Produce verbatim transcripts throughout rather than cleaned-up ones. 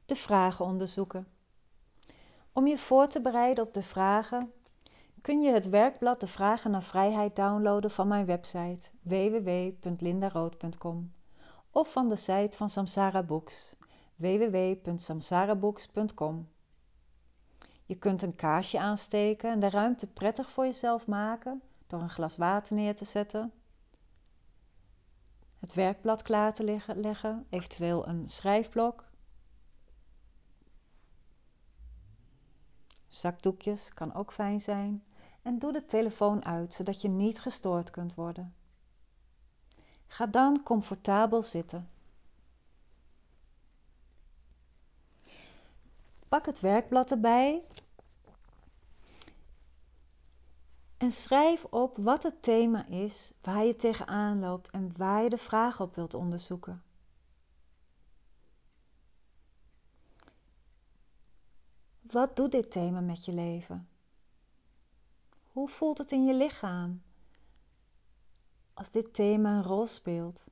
De vragen onderzoeken. Om je voor te bereiden op de vragen kun je het werkblad De Vragen naar Vrijheid downloaden van mijn website w w w punt linda rood punt com of van de site van Samsara Books w w w punt samsara books punt com. Je kunt een kaarsje aansteken en de ruimte prettig voor jezelf maken door een glas water neer te zetten, het werkblad klaar te leggen, eventueel een schrijfblok. Zakdoekjes kan ook fijn zijn. En doe de telefoon uit, zodat je niet gestoord kunt worden. Ga dan comfortabel zitten. Pak het werkblad erbij en schrijf op wat het thema is waar je tegenaan loopt en waar je de vraag op wilt onderzoeken. Wat doet dit thema met je leven? Hoe voelt het in je lichaam als dit thema een rol speelt?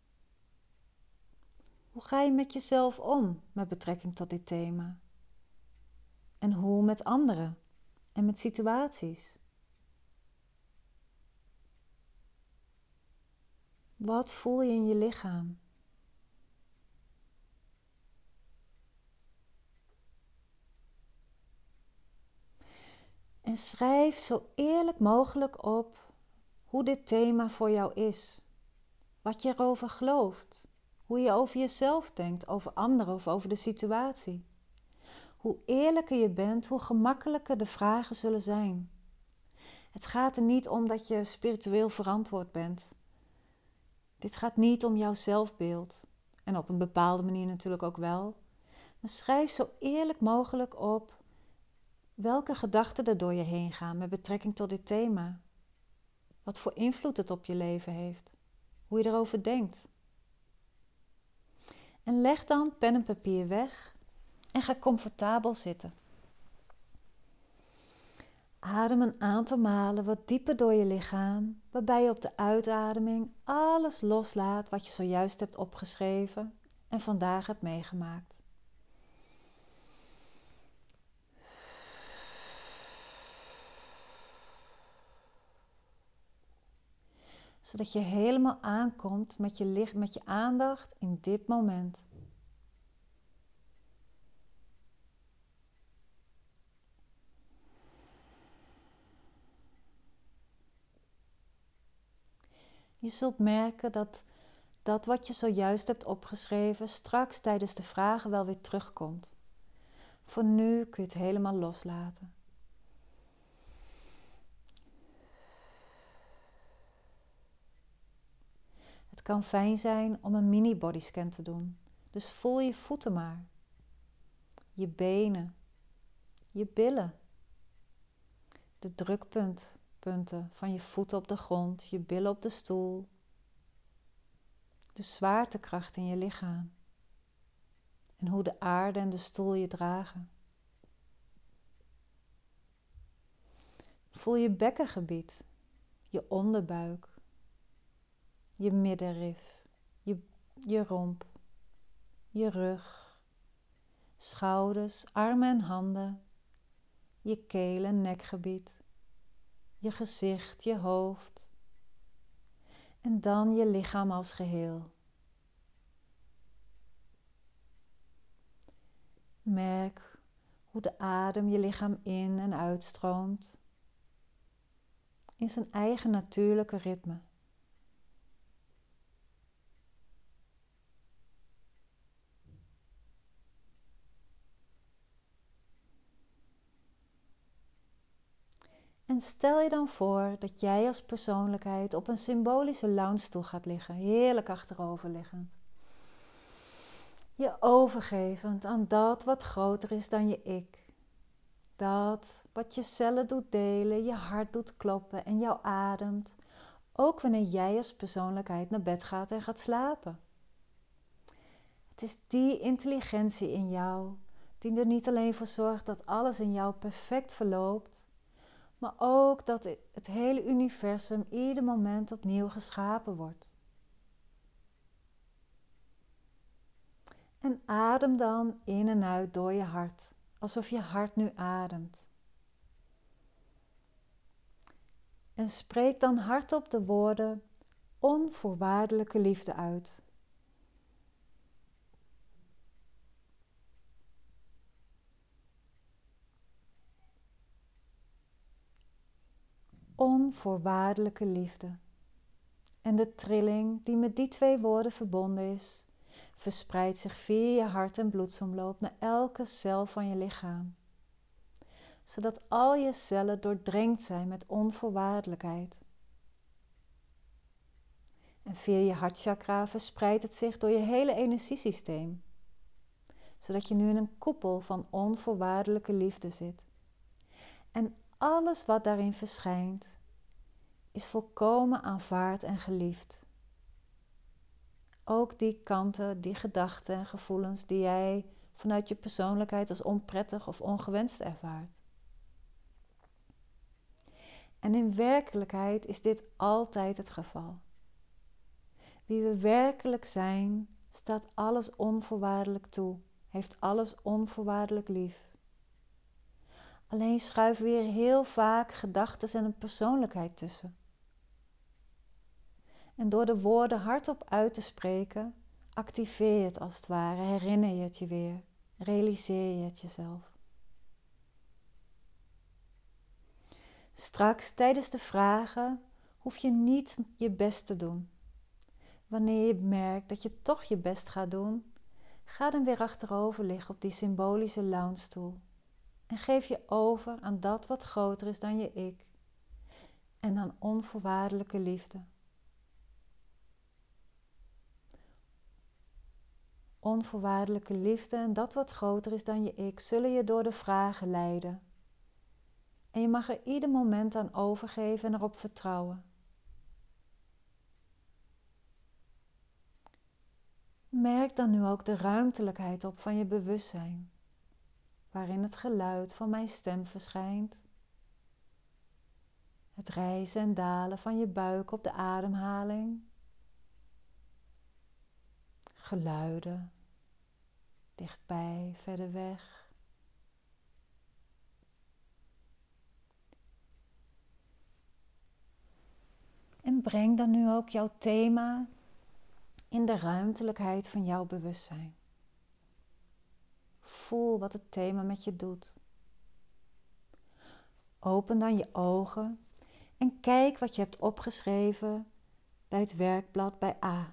Hoe ga je met jezelf om met betrekking tot dit thema? En hoe met anderen en met situaties? Wat voel je in je lichaam? En schrijf zo eerlijk mogelijk op hoe dit thema voor jou is. Wat je erover gelooft. Hoe je over jezelf denkt, over anderen of over de situatie. Hoe eerlijker je bent, hoe gemakkelijker de vragen zullen zijn. Het gaat er niet om dat je spiritueel verantwoord bent. Dit gaat niet om jouw zelfbeeld. En op een bepaalde manier natuurlijk ook wel. Maar schrijf zo eerlijk mogelijk op welke gedachten er door je heen gaan met betrekking tot dit thema. Wat voor invloed het op je leven heeft. Hoe je erover denkt. En leg dan pen en papier weg en ga comfortabel zitten. Adem een aantal malen wat dieper door je lichaam, waarbij je op de uitademing alles loslaat wat je zojuist hebt opgeschreven en vandaag hebt meegemaakt. Zodat je helemaal aankomt met je, licht, met je aandacht in dit moment. Je zult merken dat dat wat je zojuist hebt opgeschreven straks tijdens de vragen wel weer terugkomt. Voor nu kun je het helemaal loslaten. Het kan fijn zijn om een mini bodyscan te doen. Dus voel je voeten maar. Je benen. Je billen. De drukpunten van je voeten op de grond. Je billen op de stoel. De zwaartekracht in je lichaam. En hoe de aarde en de stoel je dragen. Voel je bekkengebied. Je onderbuik. Je middenrif. Je, je romp. Je rug. Schouders, armen en handen. Je keel- en nekgebied. Je gezicht, je hoofd. En dan je lichaam als geheel. Merk hoe de adem je lichaam in- en uitstroomt. In zijn eigen natuurlijke ritme. En stel je dan voor dat jij als persoonlijkheid op een symbolische loungestoel gaat liggen, heerlijk achterover liggend. Je overgevend aan dat wat groter is dan je ik. Dat wat je cellen doet delen, je hart doet kloppen en jou ademt, ook wanneer jij als persoonlijkheid naar bed gaat en gaat slapen. Het is die intelligentie in jou die er niet alleen voor zorgt dat alles in jou perfect verloopt, maar ook dat het hele universum ieder moment opnieuw geschapen wordt. En adem dan in en uit door je hart, alsof je hart nu ademt. En spreek dan hardop de woorden onvoorwaardelijke liefde uit. Onvoorwaardelijke liefde. En de trilling die met die twee woorden verbonden is, verspreidt zich via je hart en bloedsomloop naar elke cel van je lichaam, zodat al je cellen doordrenkt zijn met onvoorwaardelijkheid. En via je hartchakra verspreidt het zich door je hele energiesysteem, zodat je nu in een koepel van onvoorwaardelijke liefde zit. En alles wat daarin verschijnt, is volkomen aanvaard en geliefd. Ook die kanten, die gedachten en gevoelens die jij vanuit je persoonlijkheid als onprettig of ongewenst ervaart. En in werkelijkheid is dit altijd het geval. Wie we werkelijk zijn, staat alles onvoorwaardelijk toe, heeft alles onvoorwaardelijk lief. Alleen schuiven we hier heel vaak gedachten en een persoonlijkheid tussen. En door de woorden hardop uit te spreken, activeer je het als het ware, herinner je het je weer, realiseer je het jezelf. Straks tijdens de vragen hoef je niet je best te doen. Wanneer je merkt dat je toch je best gaat doen, ga dan weer achterover liggen op die symbolische loungestoel en geef je over aan dat wat groter is dan je ik en aan onvoorwaardelijke liefde. Onvoorwaardelijke liefde en dat wat groter is dan je ik zullen je door de vragen leiden. En je mag er ieder moment aan overgeven en erop vertrouwen. Merk dan nu ook de ruimtelijkheid op van je bewustzijn, waarin het geluid van mijn stem verschijnt. Het rijzen en dalen van je buik op de ademhaling. Geluiden, dichtbij, verder weg. En breng dan nu ook jouw thema in de ruimtelijkheid van jouw bewustzijn. Voel wat het thema met je doet. Open dan je ogen en kijk wat je hebt opgeschreven bij het werkblad bij A.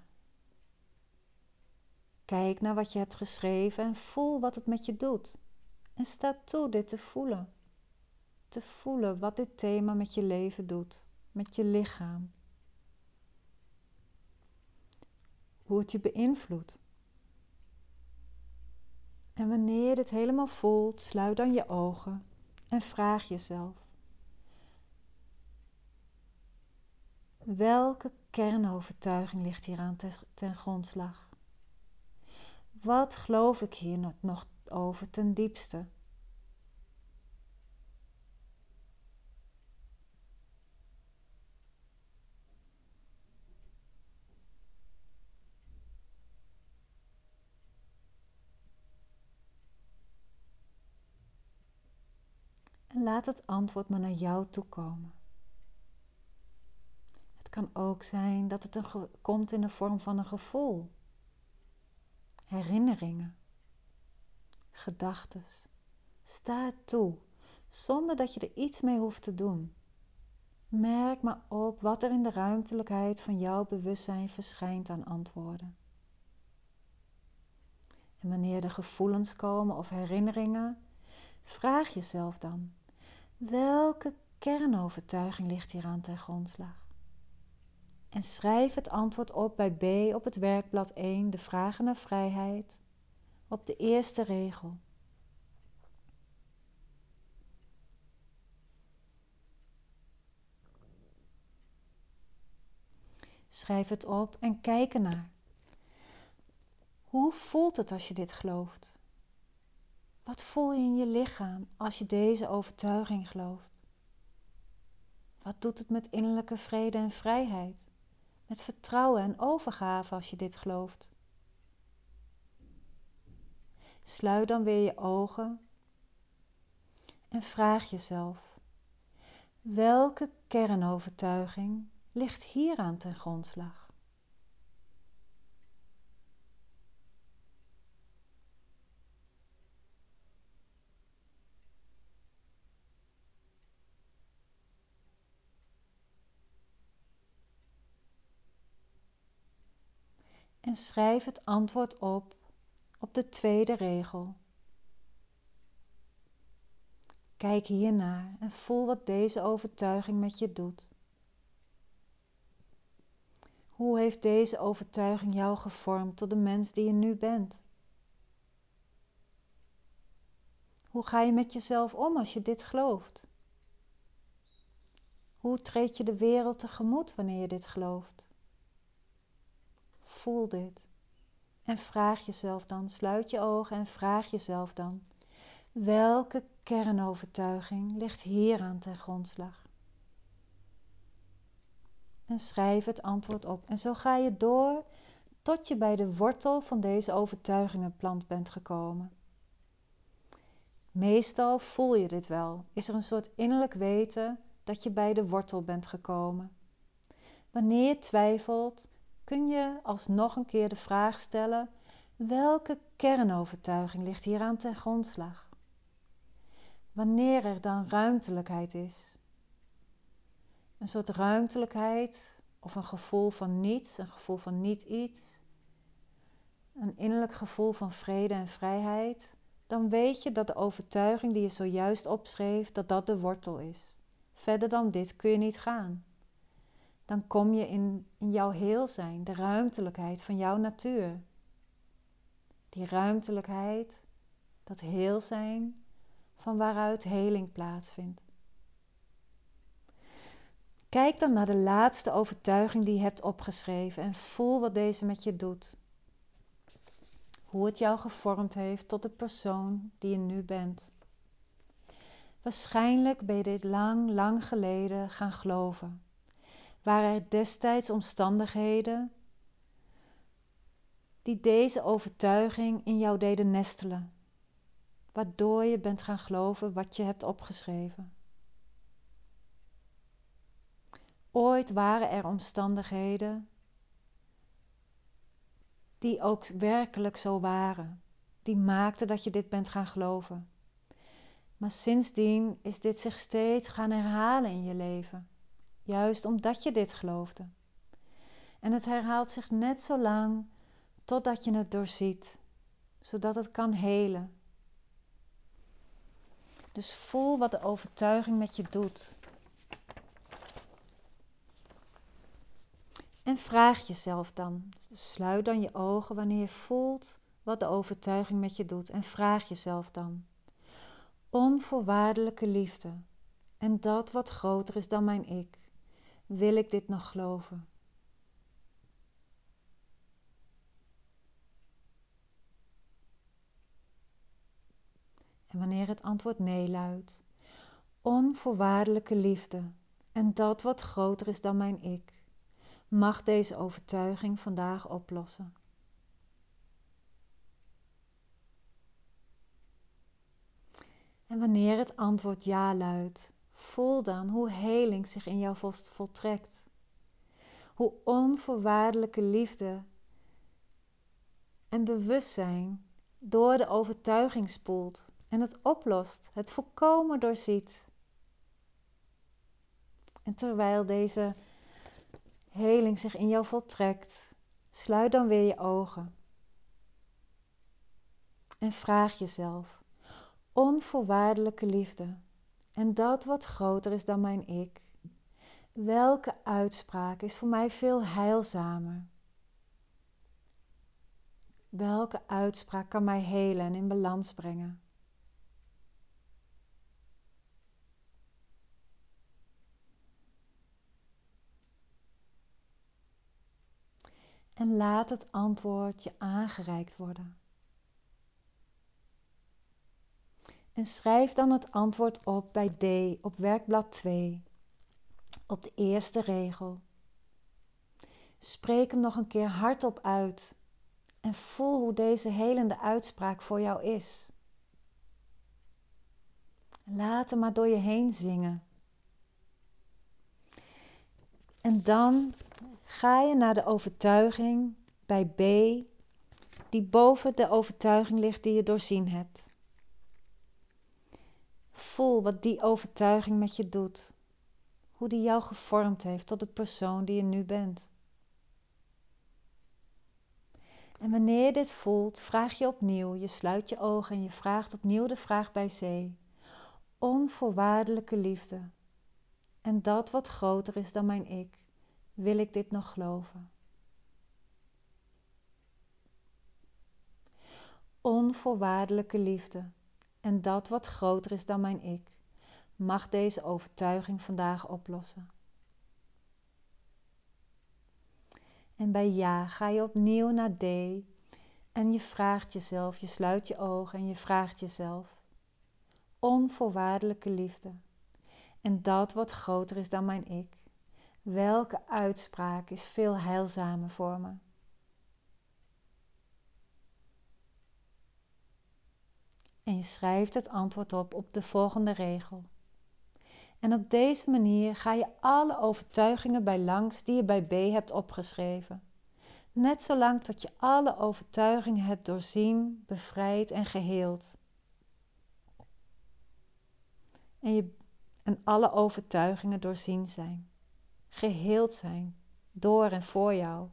Kijk naar wat je hebt geschreven en voel wat het met je doet. En sta toe dit te voelen. Te voelen wat dit thema met je leven doet, met je lichaam. Hoe het je beïnvloedt. En wanneer je dit helemaal voelt, sluit dan je ogen en vraag jezelf: welke kernovertuiging ligt hieraan ten grondslag? Wat geloof ik hier nog over ten diepste? En laat het antwoord maar naar jou toe komen. Het kan ook zijn dat het een ge- komt in de vorm van een gevoel, herinneringen, gedachten. Sta het toe, zonder dat je er iets mee hoeft te doen. Merk maar op wat er in de ruimtelijkheid van jouw bewustzijn verschijnt aan antwoorden. En wanneer er gevoelens komen of herinneringen, vraag jezelf dan: welke kernovertuiging ligt hieraan ten grondslag? En schrijf het antwoord op bij B op het werkblad één, de vragen naar vrijheid, op de eerste regel. Schrijf het op en kijk ernaar. Hoe voelt het als je dit gelooft? Wat voel je in je lichaam als je deze overtuiging gelooft? Wat doet het met innerlijke vrede en vrijheid? Met vertrouwen en overgave als je dit gelooft? Sluit dan weer je ogen en vraag jezelf: welke kernovertuiging ligt hieraan ten grondslag? En schrijf het antwoord op op de tweede regel. Kijk hiernaar en voel wat deze overtuiging met je doet. Hoe heeft deze overtuiging jou gevormd tot de mens die je nu bent? Hoe ga je met jezelf om als je dit gelooft? Hoe treed je de wereld tegemoet wanneer je dit gelooft? Voel dit en vraag jezelf dan, sluit je ogen en vraag jezelf dan: welke kernovertuiging ligt hieraan ten grondslag? En schrijf het antwoord op. En zo ga je door tot je bij de wortel van deze overtuigingenplant bent gekomen. Meestal voel je dit wel. Is er een soort innerlijk weten dat je bij de wortel bent gekomen. Wanneer je twijfelt, kun je alsnog een keer de vraag stellen: welke kernovertuiging ligt hieraan ten grondslag? Wanneer er dan ruimtelijkheid is, een soort ruimtelijkheid of een gevoel van niets, een gevoel van niet iets, een innerlijk gevoel van vrede en vrijheid, dan weet je dat de overtuiging die je zojuist opschreef, dat dat de wortel is. Verder dan dit kun je niet gaan. Dan kom je in, in jouw heel zijn, de ruimtelijkheid van jouw natuur. Die ruimtelijkheid, dat heel zijn, van waaruit heling plaatsvindt. Kijk dan naar de laatste overtuiging die je hebt opgeschreven en voel wat deze met je doet. Hoe het jou gevormd heeft tot de persoon die je nu bent. Waarschijnlijk ben je dit lang, lang geleden gaan geloven. Waren er destijds omstandigheden die deze overtuiging in jou deden nestelen, waardoor je bent gaan geloven wat je hebt opgeschreven. Ooit waren er omstandigheden die ook werkelijk zo waren, die maakten dat je dit bent gaan geloven. Maar sindsdien is dit zich steeds gaan herhalen in je leven, juist omdat je dit geloofde. En het herhaalt zich net zo lang totdat je het doorziet, zodat het kan helen. Dus voel wat de overtuiging met je doet. En vraag jezelf dan, dus sluit dan je ogen wanneer je voelt wat de overtuiging met je doet. En vraag jezelf dan: onvoorwaardelijke liefde en dat wat groter is dan mijn ik, wil ik dit nog geloven? En wanneer het antwoord nee luidt: onvoorwaardelijke liefde en dat wat groter is dan mijn ik, mag deze overtuiging vandaag oplossen. En wanneer het antwoord ja luidt, voel dan hoe heling zich in jou voltrekt. Hoe onvoorwaardelijke liefde en bewustzijn door de overtuiging spoelt en het oplost, het volkomen doorziet. En terwijl deze heling zich in jou voltrekt, sluit dan weer je ogen. En vraag jezelf: onvoorwaardelijke liefde en dat wat groter is dan mijn ik, welke uitspraak is voor mij veel heilzamer? Welke uitspraak kan mij helen en in balans brengen? En laat het antwoord je aangereikt worden. En schrijf dan het antwoord op bij D op werkblad twee, op de eerste regel. Spreek hem nog een keer hardop uit En voel hoe deze helende uitspraak voor jou is. Laat hem maar door je heen zingen. En dan ga je naar de overtuiging bij B, die boven de overtuiging ligt die je doorzien hebt. Voel wat die overtuiging met je doet. Hoe die jou gevormd heeft tot de persoon die je nu bent. En wanneer je dit voelt, vraag je opnieuw, je sluit je ogen en je vraagt opnieuw de vraag bij C. Onvoorwaardelijke liefde. En dat wat groter is dan mijn ik, wil ik dit nog geloven? Onvoorwaardelijke liefde. En dat wat groter is dan mijn ik, mag deze overtuiging vandaag oplossen. En bij ja ga je opnieuw naar D en je vraagt jezelf, je sluit je ogen en je vraagt jezelf. Onvoorwaardelijke liefde. En dat wat groter is dan mijn ik. Welke uitspraak is veel heilzamer voor me? En je schrijft het antwoord op op de volgende regel. En op deze manier ga je alle overtuigingen bij langs die je bij B hebt opgeschreven. Net zolang tot je alle overtuigingen hebt doorzien, bevrijd en geheeld. En, je, en alle overtuigingen doorzien zijn. Geheeld zijn. Door en voor jou.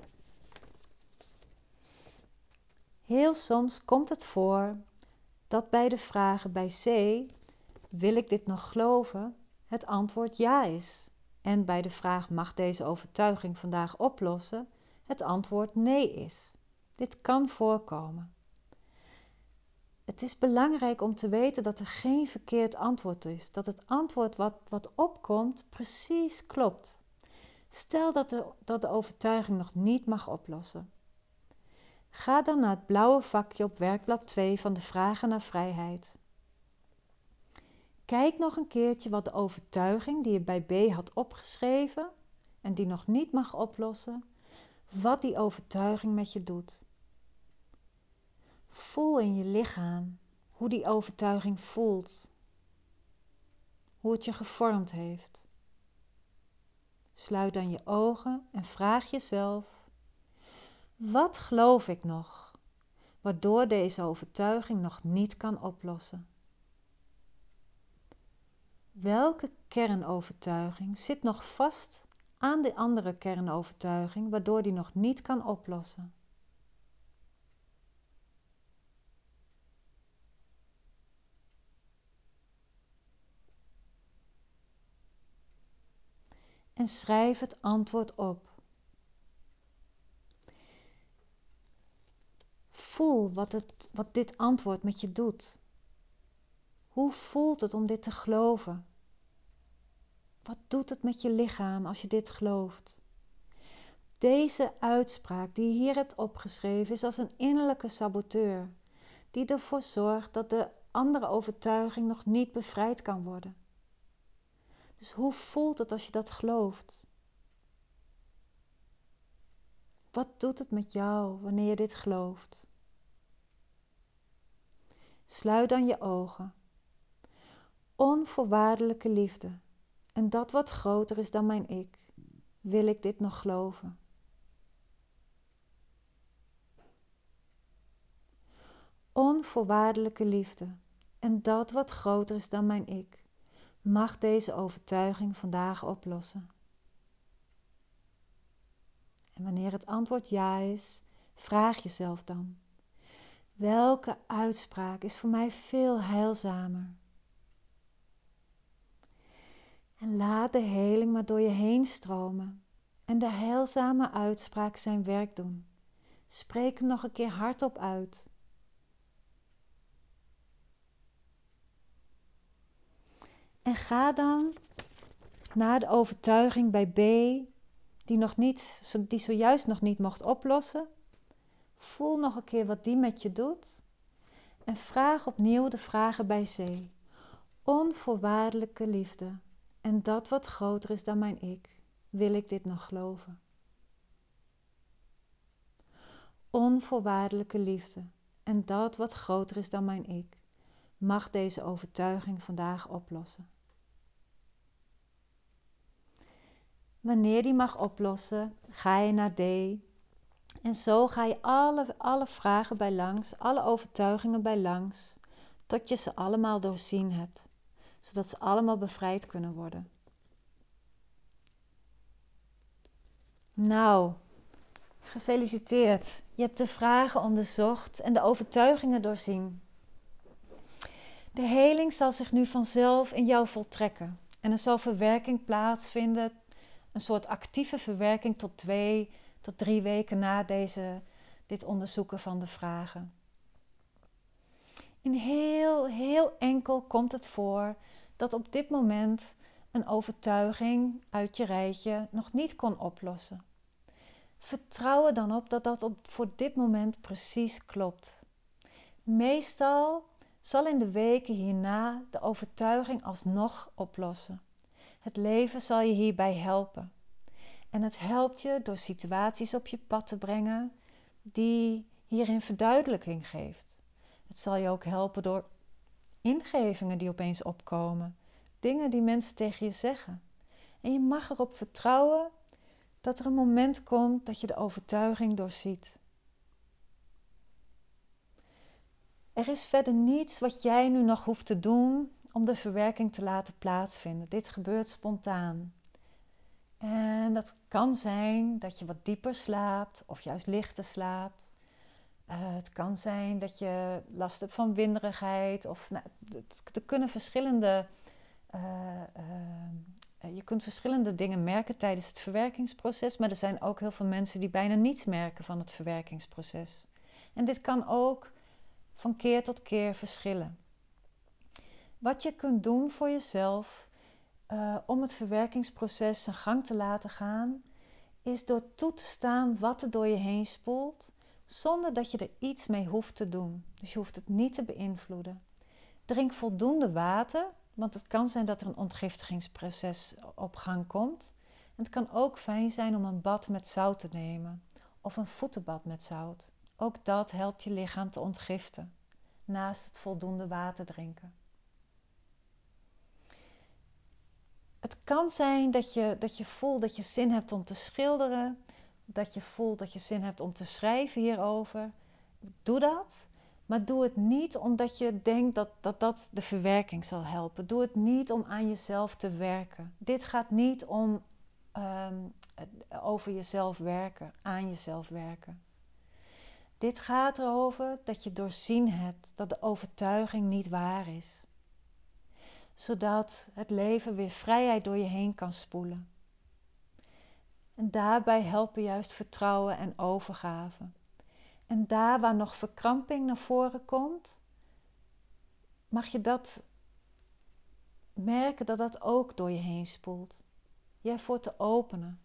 Heel soms komt het voor dat bij de vragen bij C, wil ik dit nog geloven, het antwoord ja is. En bij de vraag, mag deze overtuiging vandaag oplossen, het antwoord nee is. Dit kan voorkomen. Het is belangrijk om te weten dat er geen verkeerd antwoord is. Dat het antwoord wat, wat opkomt precies klopt. Stel dat de, dat de overtuiging nog niet mag oplossen. Ga dan naar het blauwe vakje op werkblad twee van de vragen naar vrijheid. Kijk nog een keertje wat de overtuiging die je bij B had opgeschreven en die nog niet mag oplossen, wat die overtuiging met je doet. Voel in je lichaam hoe die overtuiging voelt, hoe het je gevormd heeft. Sluit dan je ogen en vraag jezelf, wat geloof ik nog, waardoor deze overtuiging nog niet kan oplossen? Welke kernovertuiging zit nog vast aan de andere kernovertuiging, waardoor die nog niet kan oplossen? En schrijf het antwoord op. Voel wat, het, wat dit antwoord met je doet. Hoe voelt het om dit te geloven? Wat doet het met je lichaam als je dit gelooft? Deze uitspraak die je hier hebt opgeschreven is als een innerlijke saboteur, die ervoor zorgt dat de andere overtuiging nog niet bevrijd kan worden. Dus hoe voelt het als je dat gelooft? Wat doet het met jou wanneer je dit gelooft? Sluit dan je ogen. Onvoorwaardelijke liefde. En dat wat groter is dan mijn ik. Wil ik dit nog geloven? Onvoorwaardelijke liefde. En dat wat groter is dan mijn ik. Mag deze overtuiging vandaag oplossen? En wanneer het antwoord ja is, vraag jezelf dan. Welke uitspraak is voor mij veel heilzamer? En laat de heling maar door je heen stromen en de heilzame uitspraak zijn werk doen. Spreek hem nog een keer hardop uit. En ga dan naar de overtuiging bij B, die, nog niet, die zojuist nog niet mocht oplossen. Voel nog een keer wat die met je doet. En vraag opnieuw de vragen bij C. Onvoorwaardelijke liefde. En dat wat groter is dan mijn ik. Wil ik dit nog geloven? onvoorwaardelijke liefde en dat wat groter is dan mijn ik, mag deze overtuiging vandaag oplossen. Wanneer die mag oplossen, ga je naar D. En zo ga je alle, alle vragen bij langs, alle overtuigingen bij langs, tot je ze allemaal doorzien hebt, zodat ze allemaal bevrijd kunnen worden. Nou, gefeliciteerd. Je hebt de vragen onderzocht en de overtuigingen doorzien. De heling zal zich nu vanzelf in jou voltrekken. En er zal verwerking plaatsvinden, een soort actieve verwerking tot twee tot drie weken na deze, dit onderzoeken van de vragen. In heel, heel enkel komt het voor dat op dit moment een overtuiging uit je rijtje nog niet kon oplossen. Vertrouw er dan op dat dat op, voor dit moment precies klopt. Meestal zal in de weken hierna de overtuiging alsnog oplossen. Het leven zal je hierbij helpen. En het helpt je door situaties op je pad te brengen die hierin verduidelijking geeft. Het zal je ook helpen door ingevingen die opeens opkomen. Dingen die mensen tegen je zeggen. En je mag erop vertrouwen dat er een moment komt dat je de overtuiging doorziet. Er is verder niets wat jij nu nog hoeft te doen om de verwerking te laten plaatsvinden. Dit gebeurt spontaan. En dat kan zijn dat je wat dieper slaapt of juist lichter slaapt. Uh, het kan zijn dat je last hebt van winderigheid. Of, nou, er kunnen verschillende, uh, uh, je kunt verschillende dingen merken tijdens het verwerkingsproces. Maar er zijn ook heel veel mensen die bijna niets merken van het verwerkingsproces. En dit kan ook van keer tot keer verschillen. Wat je kunt doen voor jezelf uh, om het verwerkingsproces zijn gang te laten gaan, is door toe te staan wat er door je heen spoelt, zonder dat je er iets mee hoeft te doen. Dus je hoeft het niet te beïnvloeden. Drink voldoende water, want het kan zijn dat er een ontgiftigingsproces op gang komt. En het kan ook fijn zijn om een bad met zout te nemen of een voetenbad met zout. Ook dat helpt je lichaam te ontgiften, naast het voldoende water drinken. Het kan zijn dat je, dat je voelt dat je zin hebt om te schilderen, dat je voelt dat je zin hebt om te schrijven hierover. Doe dat, maar doe het niet omdat je denkt dat dat, dat de verwerking zal helpen. Doe het niet om aan jezelf te werken. Dit gaat niet om um, over jezelf werken, aan jezelf werken. Dit gaat erover dat je doorzien hebt dat de overtuiging niet waar is. Zodat het leven weer vrijheid door je heen kan spoelen. En daarbij helpen juist vertrouwen en overgave. En daar waar nog verkramping naar voren komt, mag je dat merken dat dat ook door je heen spoelt. Je ervoor te openen.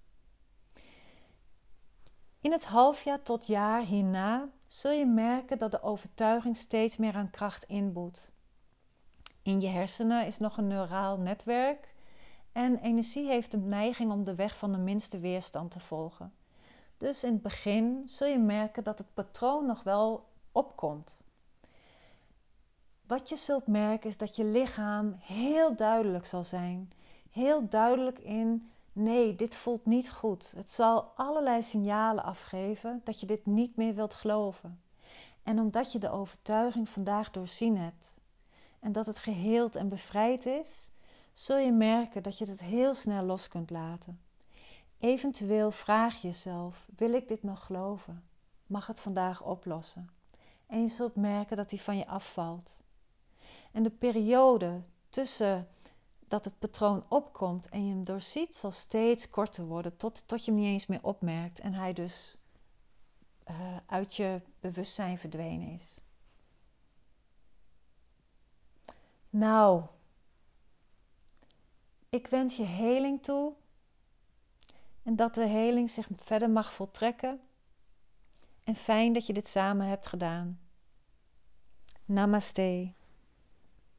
In het halfjaar tot jaar hierna zul je merken dat de overtuiging steeds meer aan kracht inboet. In je hersenen is nog een neuraal netwerk en energie heeft de neiging om de weg van de minste weerstand te volgen. Dus in het begin zul je merken dat het patroon nog wel opkomt. Wat je zult merken is dat je lichaam heel duidelijk zal zijn. Heel duidelijk in, nee, dit voelt niet goed. Het zal allerlei signalen afgeven dat je dit niet meer wilt geloven. En omdat je de overtuiging vandaag doorzien hebt en dat het geheeld en bevrijd is, zul je merken dat je het heel snel los kunt laten. Eventueel vraag jezelf, wil ik dit nog geloven? Mag het vandaag oplossen? En je zult merken dat die van je afvalt. En de periode tussen dat het patroon opkomt en je hem doorziet, zal steeds korter worden, tot, tot je hem niet eens meer opmerkt en hij dus uh, uit je bewustzijn verdwenen is. Nou, ik wens je heling toe en dat de heling zich verder mag voltrekken. En fijn dat je dit samen hebt gedaan. Namaste.